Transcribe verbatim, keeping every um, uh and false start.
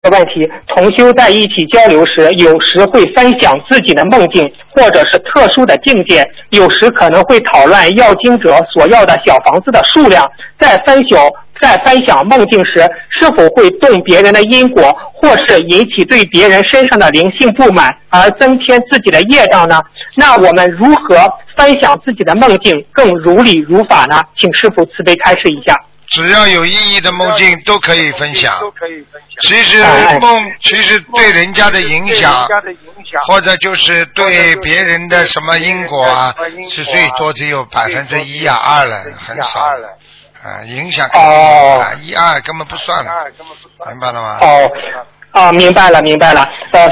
问题，同修在一起交流时，有时会分享自己的梦境，或者是特殊的境界，有时可能会讨论要经者所要的小房子的数量。在分享在分享梦境时，是否会动别人的因果，或是引起对别人身上的灵性不满，而增添自己的业障呢？那我们如何分享自己的梦境更如理如法呢？请师父慈悲开示一下。 只要有意义的梦境都可以分享。其实梦，其实对人家的影响，或者就是对别人的什么因果啊，是最多只有百分之一啊二了，很少了。啊，影响哦，一二根本不算了，明白了吗？ 哦，啊，明白了，明白了。呃。